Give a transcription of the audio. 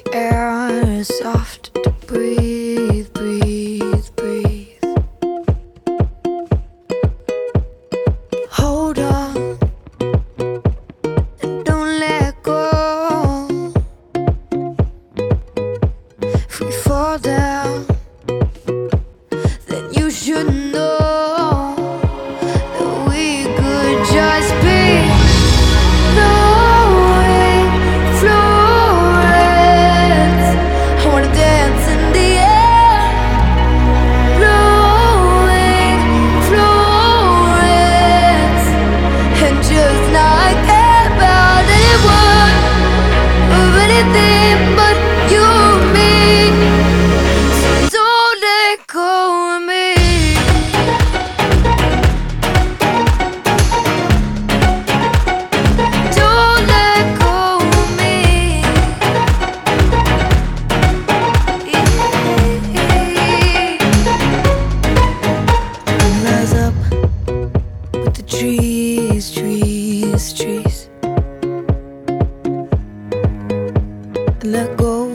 The air is soft to breathe, breathe, breathe. Hold on and don't let go. If we fall down, then you should know that we could just be flowing, Florence. I wanna dance in the air, flowing, Florence, and just not care about anyone or anything but you and me. So don't let go of me. Don't let go of me. Rise up with the trees, trees, trees. Let go